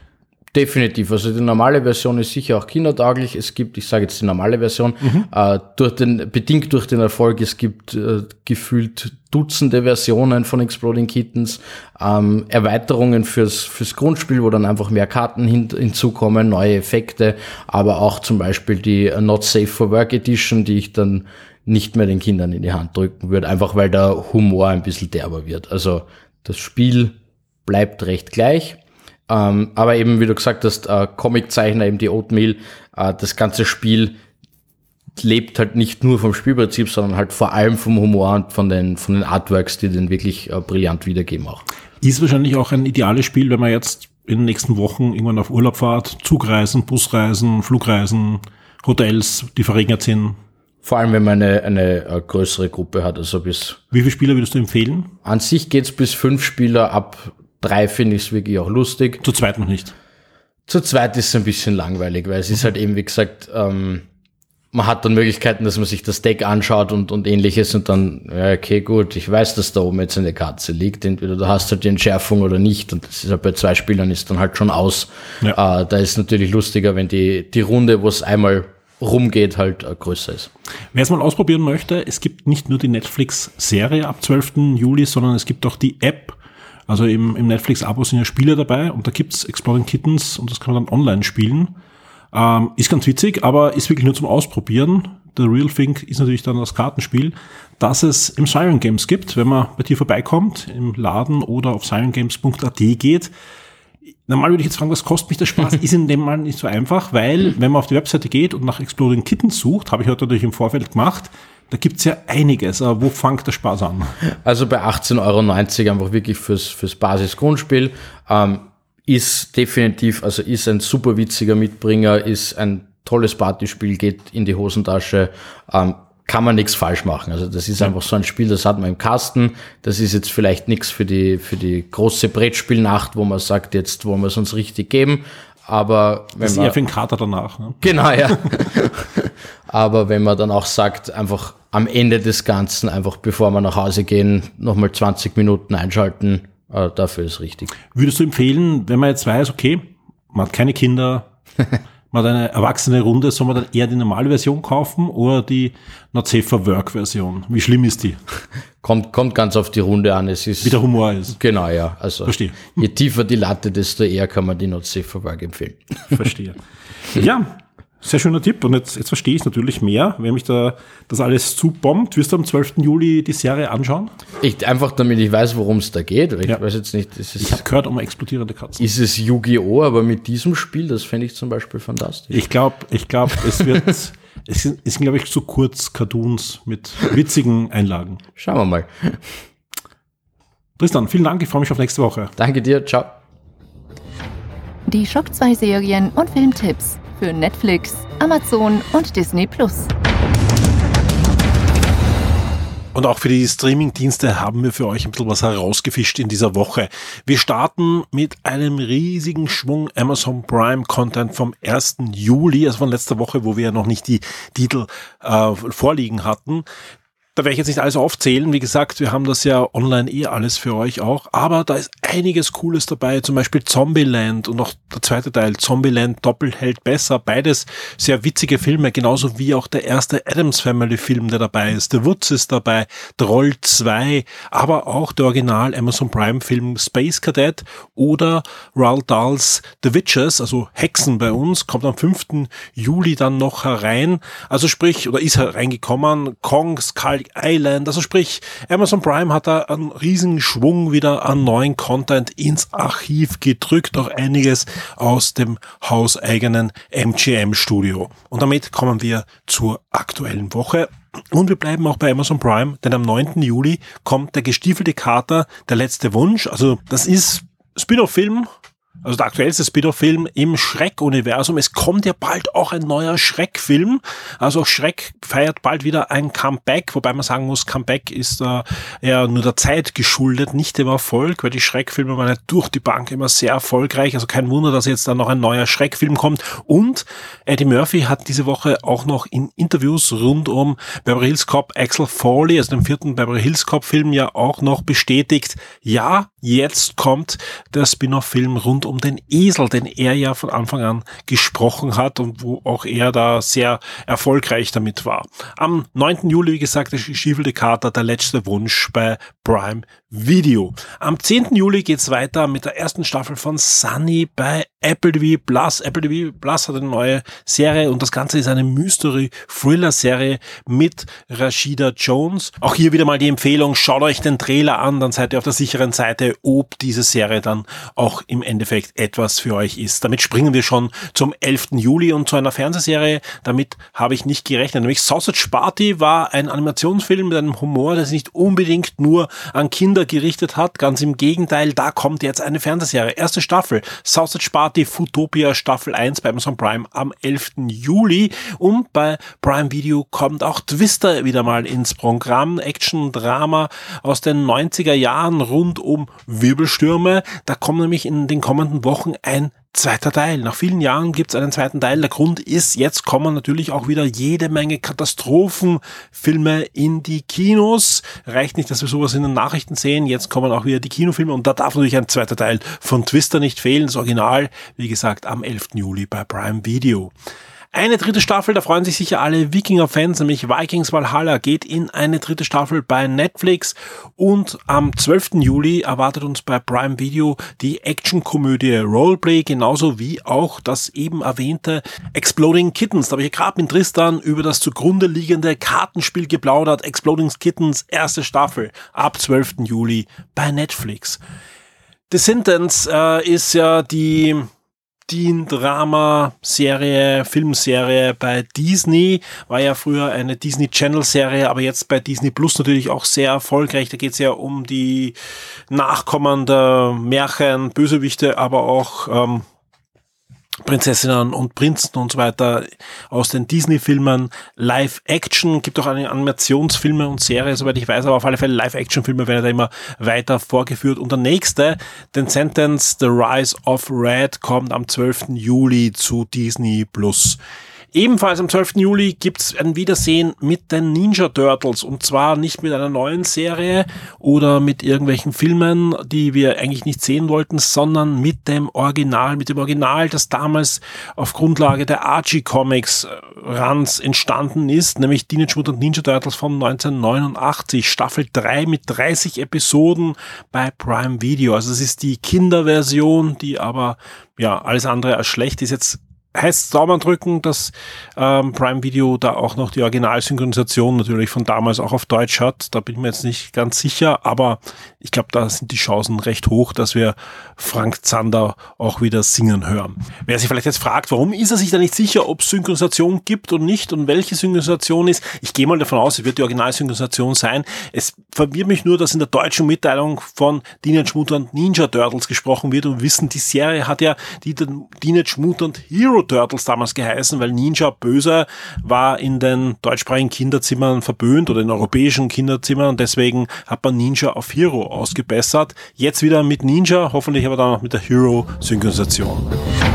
Definitiv. Also die normale Version ist sicher auch kindertauglich. Es gibt, ich sage jetzt die normale Version, bedingt durch den Erfolg, es gibt gefühlt Dutzende Versionen von Exploding Kittens, Erweiterungen fürs Grundspiel, wo dann einfach mehr Karten hinzukommen, neue Effekte, aber auch zum Beispiel die Not Safe for Work Edition, die ich dann nicht mehr den Kindern in die Hand drücken würde, einfach weil der Humor ein bisschen derber wird. Also das Spiel bleibt recht gleich. Aber eben, wie du gesagt hast, Comiczeichner, eben die Oatmeal, das ganze Spiel lebt halt nicht nur vom Spielprinzip, sondern halt vor allem vom Humor und von den Artworks, die den wirklich brillant wiedergeben auch. Ist wahrscheinlich auch ein ideales Spiel, wenn man jetzt in den nächsten Wochen irgendwann auf Urlaub fährt, Zugreisen, Busreisen, Flugreisen, Hotels, die verregnet sind. Vor allem, wenn man eine größere Gruppe hat. Also Wie viele Spieler würdest du empfehlen? An sich geht's bis 5 Spieler, ab 3 finde ich es wirklich auch lustig. Zu zweit noch nicht. Zu zweit ist es ein bisschen langweilig, weil es ist halt eben, wie gesagt, man hat dann Möglichkeiten, dass man sich das Deck anschaut und ähnliches und dann, ja, okay, gut, ich weiß, dass da oben jetzt eine Katze liegt, entweder du hast halt die Entschärfung oder nicht und das ist halt bei 2 Spielern ist dann halt schon aus. Ja. Da ist natürlich lustiger, wenn die Runde, wo es einmal rumgeht, halt größer ist. Wer es mal ausprobieren möchte, es gibt nicht nur die Netflix-Serie ab 12. Juli, sondern es gibt auch die App. Also im Netflix-Abo sind ja Spiele dabei und da gibt's Exploding Kittens und das kann man dann online spielen. Ist ganz witzig, aber ist wirklich nur zum Ausprobieren. The Real Thing ist natürlich dann das Kartenspiel, das es im Siren Games gibt, wenn man bei dir vorbeikommt, im Laden oder auf sirengames.at geht. Normal würde ich jetzt fragen, was kostet mich der Spaß? Ist in dem Mal nicht so einfach, weil wenn man auf die Webseite geht und nach Exploding Kittens sucht, habe ich heute natürlich im Vorfeld gemacht, da gibt's ja einiges, aber wo fängt der Spaß an? Also bei 18,90 € einfach wirklich fürs Basis-Grundspiel. Ist definitiv, also ist ein super witziger Mitbringer, ist ein tolles Partyspiel, geht in die Hosentasche, kann man nichts falsch machen. Also das ist einfach so ein Spiel, das hat man im Kasten. Das ist jetzt vielleicht nichts für die große Brettspielnacht, wo man sagt, jetzt wollen wir es uns richtig geben. Aber wenn das ist eher für den Kater danach. Ne? Genau, ja. Aber wenn man dann auch sagt, einfach am Ende des Ganzen, einfach bevor wir nach Hause gehen, nochmal 20 Minuten einschalten, dafür ist richtig. Würdest du empfehlen, wenn man jetzt weiß, okay, man hat keine Kinder, man hat eine erwachsene Runde, soll man dann eher die normale Version kaufen oder die Not Safe for Work Version? Wie schlimm ist die? Kommt ganz auf die Runde an. Es ist, wie der Humor ist. Genau, ja. Also verstehe. Je tiefer die Latte, desto eher kann man die Not Safe for Work empfehlen. Verstehe. Ja, sehr schöner Tipp. Und jetzt verstehe ich es natürlich mehr, wenn mich da das alles zubombt. Wirst du am 12. Juli die Serie anschauen? Einfach damit ich weiß, worum es da geht. Ich weiß jetzt nicht. Ich habe gehört um explodierende Katzen. Ist es Yu-Gi-Oh!, aber mit diesem Spiel, das fände ich zum Beispiel fantastisch. Ich glaube, es wird, es sind, glaube ich, so kurz Cartoons mit witzigen Einlagen. Schauen wir mal. Tristan, vielen Dank. Ich freue mich auf nächste Woche. Danke dir. Ciao. Die Shock 2 Serien und Filmtipps für Netflix, Amazon und Disney+. Und auch für die Streaming-Dienste haben wir für euch ein bisschen was herausgefischt in dieser Woche. Wir starten mit einem riesigen Schwung Amazon Prime Content vom 1. Juli, also von letzter Woche, wo wir ja noch nicht die Titel vorliegen hatten. Da werde ich jetzt nicht alles aufzählen. Wie gesagt, wir haben das ja online alles für euch auch. Aber da ist einiges Cooles dabei. Zum Beispiel Zombieland und auch der zweite Teil, Zombieland doppelt hält besser. Beides sehr witzige Filme, genauso wie auch der erste Addams Family Film, der dabei ist. The Woods ist dabei, Troll 2, aber auch der Original Amazon Prime Film Space Cadet oder Roald Dahls The Witches, also Hexen bei uns, kommt am 5. Juli dann noch herein. Also sprich, oder ist hereingekommen, Kong Skull Island, also sprich, Amazon Prime hat da einen riesigen Schwung wieder an neuen Content ins Archiv gedrückt, auch einiges aus dem hauseigenen MGM-Studio. Und damit kommen wir zur aktuellen Woche. Und wir bleiben auch bei Amazon Prime, denn am 9. Juli kommt der gestiefelte Kater, der letzte Wunsch. Also das ist Spin-off-Film, also der aktuellste Spin-off-Film im Schreck-Universum. Es kommt ja bald auch ein neuer Schreck-Film. Also auch Schreck feiert bald wieder ein Comeback, wobei man sagen muss, Comeback ist ja nur der Zeit geschuldet, nicht dem Erfolg, weil die Schreckfilme waren ja durch die Bank immer sehr erfolgreich. Also kein Wunder, dass jetzt dann noch ein neuer Schreckfilm kommt. Und Eddie Murphy hat diese Woche auch noch in Interviews rund um Beverly Hills Cop Axel Foley, also dem 4. Beverly Hills Cop Film, ja auch noch bestätigt, ja, jetzt kommt der Spin-off-Film rund um den Esel, den er ja von Anfang an gesprochen hat und wo auch er da sehr erfolgreich damit war. Am 9. Juli, wie gesagt, der Schiefelte Kater, der letzte Wunsch bei Prime Video. Am 10. Juli geht's weiter mit der ersten Staffel von Sunny bei Apple TV Plus. Apple TV Plus hat eine neue Serie und das Ganze ist eine Mystery-Thriller-Serie mit Rashida Jones. Auch hier wieder mal die Empfehlung, schaut euch den Trailer an, dann seid ihr auf der sicheren Seite, ob diese Serie dann auch im Endeffekt etwas für euch ist. Damit springen wir schon zum 11. Juli und zu einer Fernsehserie. Damit habe ich nicht gerechnet. Nämlich Sausage Party war ein Animationsfilm mit einem Humor, der sich nicht unbedingt nur an Kinder gerichtet hat. Ganz im Gegenteil, da kommt jetzt eine Fernsehserie. Erste Staffel, Sausage Party Footopia Staffel 1 bei Amazon Prime am 11. Juli. Und bei Prime Video kommt auch Twister wieder mal ins Programm. Action-Drama aus den 90er Jahren rund um Wirbelstürme. Da kommt nämlich in den kommenden Wochen ein zweiter Teil. Nach vielen Jahren gibt es einen zweiten Teil. Der Grund ist, jetzt kommen natürlich auch wieder jede Menge Katastrophenfilme in die Kinos. Reicht nicht, dass wir sowas in den Nachrichten sehen. Jetzt kommen auch wieder die Kinofilme und da darf natürlich ein zweiter Teil von Twister nicht fehlen. Das Original, wie gesagt, am 11. Juli bei Prime Video. Eine dritte Staffel, da freuen sich sicher alle Wikinger-Fans, nämlich Vikings Valhalla geht in eine dritte Staffel bei Netflix und am 12. Juli erwartet uns bei Prime Video die Actionkomödie Roleplay, genauso wie auch das eben erwähnte Exploding Kittens. Da habe ich gerade mit Tristan über das zugrunde liegende Kartenspiel geplaudert. Exploding Kittens, erste Staffel, ab 12. Juli bei Netflix. Descendants ist ja die Teen-Drama-Serie, Filmserie bei Disney, war ja früher eine Disney-Channel-Serie, aber jetzt bei Disney Plus natürlich auch sehr erfolgreich. Da geht es ja um die Nachkommen der Märchen, Bösewichte, aber auch Prinzessinnen und Prinzen und so weiter aus den Disney-Filmen. Live-Action, gibt auch Animationsfilme und Serie, soweit ich weiß, aber auf alle Fälle Live-Action-Filme werden da immer weiter vorgeführt. Und der nächste, den Sentence, The Rise of Red, kommt am 12. Juli zu Disney Plus. Ebenfalls am 12. Juli gibt's ein Wiedersehen mit den Ninja Turtles und zwar nicht mit einer neuen Serie oder mit irgendwelchen Filmen, die wir eigentlich nicht sehen wollten, sondern mit dem Original, das damals auf Grundlage der Archie Comics Runs entstanden ist, nämlich Teenage Mutant Ninja Turtles von 1989, Staffel 3 mit 30 Episoden bei Prime Video. Also es ist die Kinderversion, die aber ja alles andere als schlecht ist. Jetzt heißt Daumen drücken, dass Prime Video da auch noch die Originalsynchronisation natürlich von damals auch auf Deutsch hat. Da bin ich mir jetzt nicht ganz sicher, aber ich glaube, da sind die Chancen recht hoch, dass wir Frank Zander auch wieder singen hören. Wer sich vielleicht jetzt fragt, warum ist er sich da nicht sicher, ob es Synchronisation gibt und nicht und welche Synchronisation ist, ich gehe mal davon aus, es wird die Originalsynchronisation sein. Es verwirrt mich nur, dass in der deutschen Mitteilung von Teenage Mutant Ninja Turtles gesprochen wird und wir wissen, die Serie hat ja die Teenage Mutant Hero Turtles damals geheißen, weil Ninja böse war in den deutschsprachigen Kinderzimmern verböhnt oder in europäischen Kinderzimmern und deswegen hat man Ninja auf Hero ausgebessert. Jetzt wieder mit Ninja, hoffentlich aber dann noch mit der Hero-Synchronisation.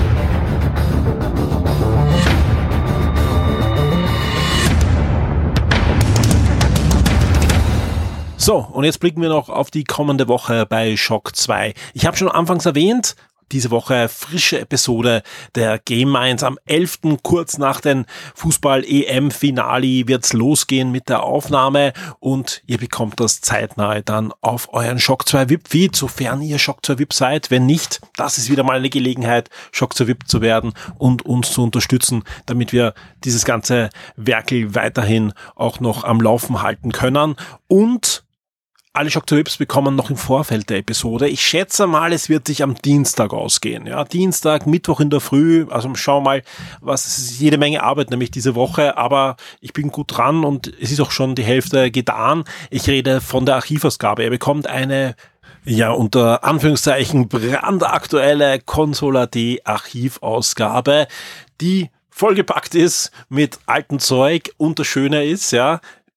So, und jetzt blicken wir noch auf die kommende Woche bei Shock 2. Ich habe schon anfangs erwähnt, diese Woche frische Episode der Game Minds. Am 11. kurz nach den Fußball-EM-Finale wird's losgehen mit der Aufnahme und ihr bekommt das zeitnah dann auf euren Shock 2 VIP-Feed, sofern ihr Shock 2 VIP seid. Wenn nicht, das ist wieder mal eine Gelegenheit, Shock 2 VIP zu werden und uns zu unterstützen, damit wir dieses ganze Werkel weiterhin auch noch am Laufen halten können. Und alle Shock 2 VIPs bekommen noch im Vorfeld der Episode. Ich schätze mal, es wird sich am Dienstag ausgehen. Ja, Dienstag, Mittwoch in der Früh. Also schauen wir mal, es ist jede Menge Arbeit, nämlich diese Woche. Aber ich bin gut dran und es ist auch schon die Hälfte getan. Ich rede von der Archivausgabe. Ihr bekommt eine, ja, unter Anführungszeichen brandaktuelle Consola.de Archivausgabe, die vollgepackt ist mit altem Zeug und das Schöne ist, ja,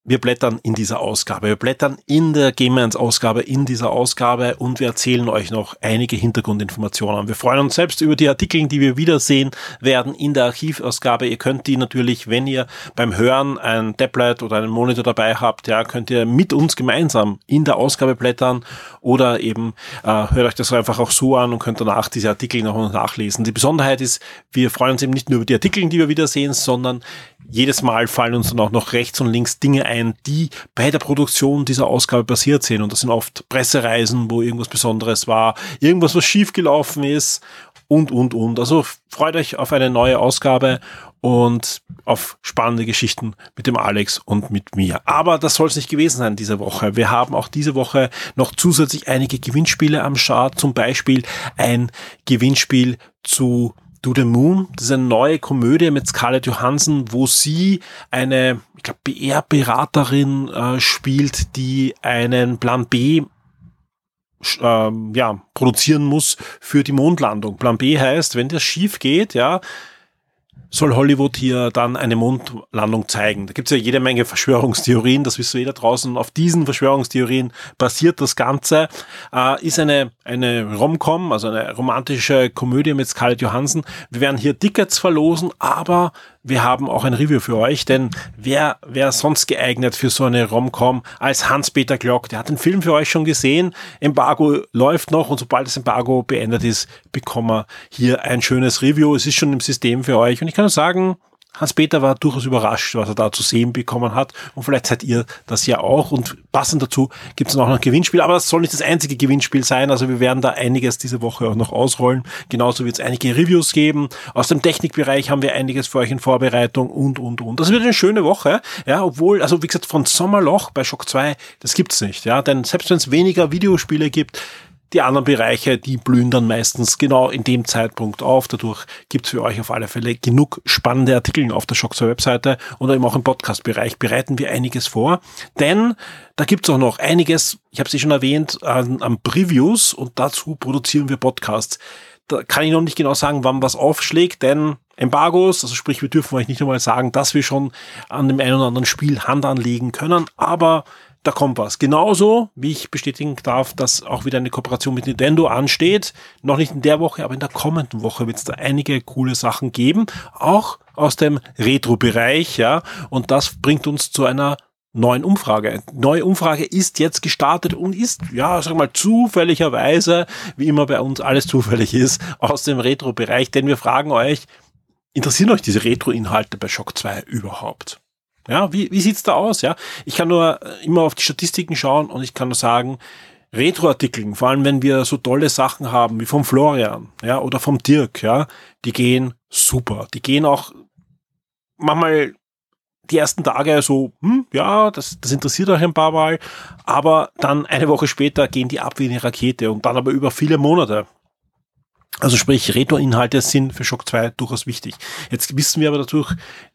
wir blättern in dieser Ausgabe. Wir blättern in der Game-Ins-Ausgabe in dieser Ausgabe und wir erzählen euch noch einige Hintergrundinformationen. Wir freuen uns selbst über die Artikel, die wir wiedersehen werden in der Archivausgabe. Ihr könnt die natürlich, wenn ihr beim Hören ein Tablet oder einen Monitor dabei habt, ja, könnt ihr mit uns gemeinsam in der Ausgabe blättern oder eben hört euch das einfach auch so an und könnt danach diese Artikel noch nachlesen. Die Besonderheit ist, wir freuen uns eben nicht nur über die Artikel, die wir wiedersehen, sondern jedes Mal fallen uns dann auch noch rechts und links Dinge ein, die bei der Produktion dieser Ausgabe passiert sind. Und das sind oft Pressereisen, wo irgendwas Besonderes war, irgendwas, was schiefgelaufen ist und. Also freut euch auf eine neue Ausgabe und auf spannende Geschichten mit dem Alex und mit mir. Aber das soll es nicht gewesen sein diese Woche. Wir haben auch diese Woche noch zusätzlich einige Gewinnspiele am Start. Zum Beispiel ein Gewinnspiel zu To the Moon. Das ist eine neue Komödie mit Scarlett Johansson, wo sie eine, ich glaube, PR-Beraterin spielt, die einen Plan B produzieren muss für die Mondlandung. Plan B heißt, wenn das schief geht, ja, soll Hollywood hier dann eine Mondlandung zeigen. Da gibt es ja jede Menge Verschwörungstheorien, das wissen wir da draußen. Auf diesen Verschwörungstheorien basiert das Ganze. Ist eine Rom-Com, also eine romantische Komödie mit Scarlett Johansson. Wir werden hier Tickets verlosen, aber wir haben auch ein Review für euch, denn wer wäre sonst geeignet für so eine Rom-Com als Hans-Peter Glock? Der hat den Film für euch schon gesehen. Embargo läuft noch und sobald das Embargo beendet ist, bekommen wir hier ein schönes Review. Es ist schon im System für euch und ich kann nur sagen, Hans-Peter war durchaus überrascht, was er da zu sehen bekommen hat. Und vielleicht seid ihr das ja auch. Und passend dazu gibt es noch ein Gewinnspiel. Aber das soll nicht das einzige Gewinnspiel sein. Also wir werden da einiges diese Woche auch noch ausrollen. Genauso wird es einige Reviews geben. Aus dem Technikbereich haben wir einiges für euch in Vorbereitung und. Das wird eine schöne Woche. Ja, obwohl, also wie gesagt, von Sommerloch bei Shock 2, das gibt's nicht. Ja, denn selbst wenn es weniger Videospiele gibt, die anderen Bereiche, die blühen dann meistens genau in dem Zeitpunkt auf. Dadurch gibt's für euch auf alle Fälle genug spannende Artikel auf der Shock 2 Webseite oder eben auch im Podcast-Bereich bereiten wir einiges vor. Denn da gibt's auch noch einiges, ich habe es schon erwähnt, an Previews und dazu produzieren wir Podcasts. Da kann ich noch nicht genau sagen, wann was aufschlägt, denn Embargos, also sprich, wir dürfen euch nicht einmal sagen, dass wir schon an dem einen oder anderen Spiel Hand anlegen können, aber da kommt was. Genauso, wie ich bestätigen darf, dass auch wieder eine Kooperation mit Nintendo ansteht. Noch nicht in der Woche, aber in der kommenden Woche wird es da einige coole Sachen geben. Auch aus dem Retro-Bereich, ja. Und das bringt uns zu einer neuen Umfrage. Neue Umfrage ist jetzt gestartet und ist, ja, sag mal, zufälligerweise, wie immer bei uns alles zufällig ist, aus dem Retro-Bereich. Denn wir fragen euch, interessieren euch diese Retro-Inhalte bei Shock 2 überhaupt? Ja, wie sieht's da aus? Ja, ich kann nur immer auf die Statistiken schauen und ich kann nur sagen, Retro-Artikeln, vor allem wenn wir so tolle Sachen haben wie vom Florian, ja, oder vom Dirk, ja, die gehen super. Die gehen auch manchmal die ersten Tage so, ja, das interessiert euch ein paar Mal, aber dann eine Woche später gehen die ab wie eine Rakete und dann aber über viele Monate. Also sprich, Retro-Inhalte sind für Shock 2 durchaus wichtig. Jetzt wissen wir aber dadurch,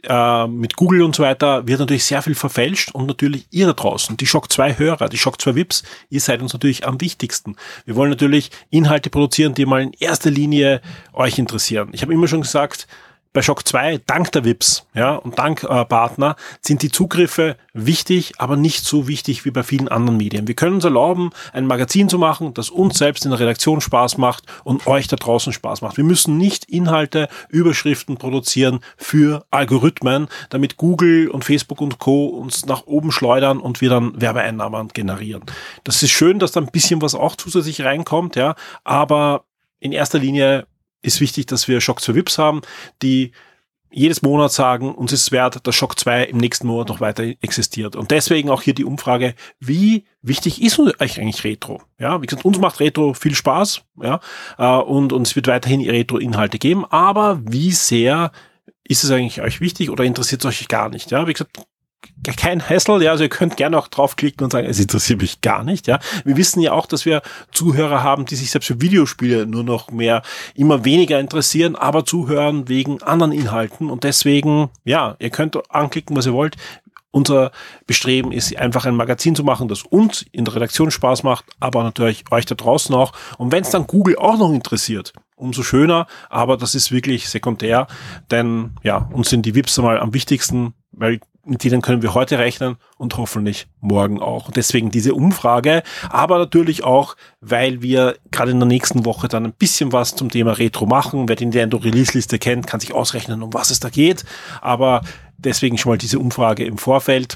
mit Google und so weiter wird natürlich sehr viel verfälscht und natürlich ihr da draußen, die Shock 2 Hörer, die Shock 2 VIPs, ihr seid uns natürlich am wichtigsten. Wir wollen natürlich Inhalte produzieren, die mal in erster Linie euch interessieren. Ich habe immer schon gesagt, bei Shock 2, dank der VIPs, ja, und dank Partner, sind die Zugriffe wichtig, aber nicht so wichtig wie bei vielen anderen Medien. Wir können uns erlauben, ein Magazin zu machen, das uns selbst in der Redaktion Spaß macht und euch da draußen Spaß macht. Wir müssen nicht Inhalte, Überschriften produzieren für Algorithmen, damit Google und Facebook und Co. uns nach oben schleudern und wir dann Werbeeinnahmen generieren. Das ist schön, dass da ein bisschen was auch zusätzlich reinkommt, ja, aber in erster Linie ist wichtig, dass wir Shock 2 VIPs haben, die jedes Monat sagen, uns ist es wert, dass Shock 2 im nächsten Monat noch weiter existiert. Und deswegen auch hier die Umfrage, wie wichtig ist euch eigentlich Retro? Ja, wie gesagt, uns macht Retro viel Spaß, ja, und es wird weiterhin Retro-Inhalte geben, aber wie sehr ist es eigentlich euch wichtig oder interessiert es euch gar nicht? Ja, wie gesagt, kein Hassel, ja, also ihr könnt gerne auch draufklicken und sagen, es interessiert mich gar nicht, ja. Wir wissen ja auch, dass wir Zuhörer haben, die sich selbst für Videospiele nur noch immer weniger interessieren, aber zuhören wegen anderen Inhalten und deswegen, ja, ihr könnt anklicken, was ihr wollt. Unser Bestreben ist einfach ein Magazin zu machen, das uns in der Redaktion Spaß macht, aber natürlich euch da draußen auch. Und wenn es dann Google auch noch interessiert, umso schöner, aber das ist wirklich sekundär, denn ja, uns sind die VIPs einmal am wichtigsten, weil mit denen können wir heute rechnen und hoffentlich morgen auch. Und deswegen diese Umfrage, aber natürlich auch, weil wir gerade in der nächsten Woche dann ein bisschen was zum Thema Retro machen. Wer die Nintendo Release-Liste kennt, kann sich ausrechnen, um was es da geht. Aber deswegen schon mal diese Umfrage im Vorfeld.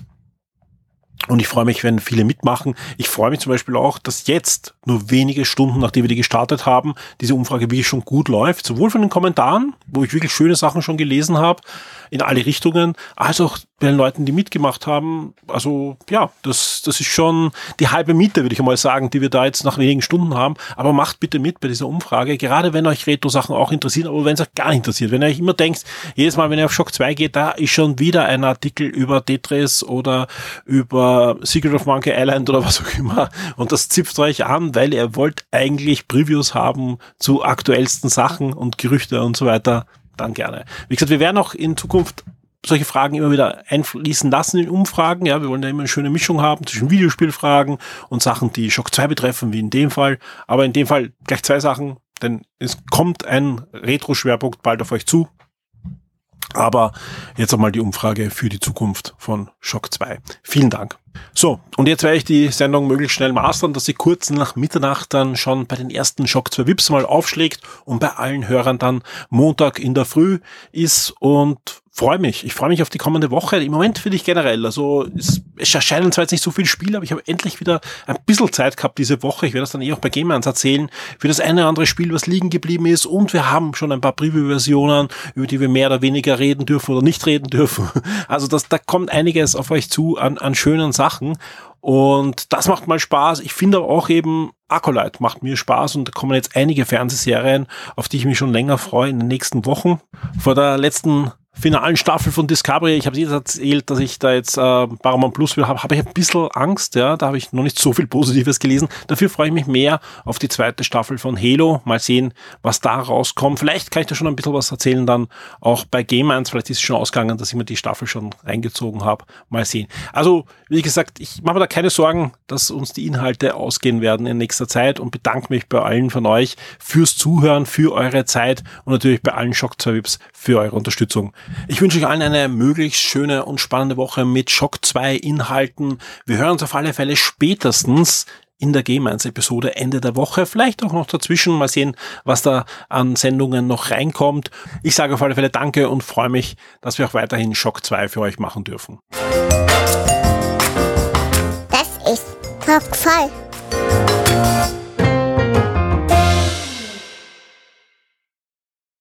Und ich freue mich, wenn viele mitmachen. Ich freue mich zum Beispiel auch, dass jetzt, nur wenige Stunden, nachdem wir die gestartet haben, diese Umfrage wirklich schon gut läuft. Sowohl von den Kommentaren, wo ich wirklich schöne Sachen schon gelesen habe, in alle Richtungen, als auch bei den Leuten, die mitgemacht haben. Also ja, das ist schon die halbe Miete, würde ich einmal sagen, die wir da jetzt nach wenigen Stunden haben. Aber macht bitte mit bei dieser Umfrage, gerade wenn euch Retro-Sachen auch interessieren, aber wenn es euch gar nicht interessiert. Wenn ihr euch immer denkt, jedes Mal, wenn ihr auf Shock 2 geht, da ist schon wieder ein Artikel über Tetris oder über Secret of Monkey Island oder was auch immer. Und das zipft euch an, weil ihr wollt eigentlich Previews haben zu aktuellsten Sachen und Gerüchte und so weiter. Dann gerne. Wie gesagt, wir werden auch in Zukunft solche Fragen immer wieder einfließen lassen in Umfragen. Ja, wir wollen ja immer eine schöne Mischung haben zwischen Videospielfragen und Sachen, die Shock 2 betreffen, wie in dem Fall. Aber in dem Fall gleich 2 Sachen, denn es kommt ein Retro-Schwerpunkt bald auf euch zu. Aber jetzt einmal die Umfrage für die Zukunft von Shock 2. Vielen Dank. So, und jetzt werde ich die Sendung möglichst schnell mastern, dass sie kurz nach Mitternacht dann schon bei den ersten Shock 2 VIPs mal aufschlägt und bei allen Hörern dann Montag in der Früh ist und ich freue mich auf die kommende Woche. Im Moment finde ich generell, also es erscheinen zwar jetzt nicht so viele Spiele, aber ich habe endlich wieder ein bisschen Zeit gehabt diese Woche. Ich werde das dann auch bei Game 1 erzählen, für das eine oder andere Spiel, was liegen geblieben ist, und wir haben schon ein paar Preview-Versionen, über die wir mehr oder weniger reden dürfen oder nicht reden dürfen. Also da kommt einiges auf euch zu an schönen Sachen. Und das macht mal Spaß. Ich finde aber auch eben Acolyte macht mir Spaß, und da kommen jetzt einige Fernsehserien, auf die ich mich schon länger freue in den nächsten Wochen. Vor der letzten finalen Staffel von Discovery, ich habe jetzt erzählt, dass ich da jetzt Paramount Plus will, habe ich ein bisschen Angst, ja, da habe ich noch nicht so viel Positives gelesen. Dafür freue ich mich mehr auf die zweite Staffel von Halo. Mal sehen, was da rauskommt. Vielleicht kann ich da schon ein bisschen was erzählen dann auch bei Game 1. Vielleicht ist es schon ausgegangen, dass ich mir die Staffel schon reingezogen habe. Mal sehen. Also, wie gesagt, ich mache mir da keine Sorgen, dass uns die Inhalte ausgehen werden in nächster Zeit, und bedanke mich bei allen von euch fürs Zuhören, für eure Zeit und natürlich bei allen Shock 2 VIPs für eure Unterstützung. Ich wünsche euch allen eine möglichst schöne und spannende Woche mit Shock 2 Inhalten. Wir hören uns auf alle Fälle spätestens in der Game 1 Episode Ende der Woche. Vielleicht auch noch dazwischen. Mal sehen, was da an Sendungen noch reinkommt. Ich sage auf alle Fälle Danke und freue mich, dass wir auch weiterhin Shock 2 für euch machen dürfen. Das ist Talk voll.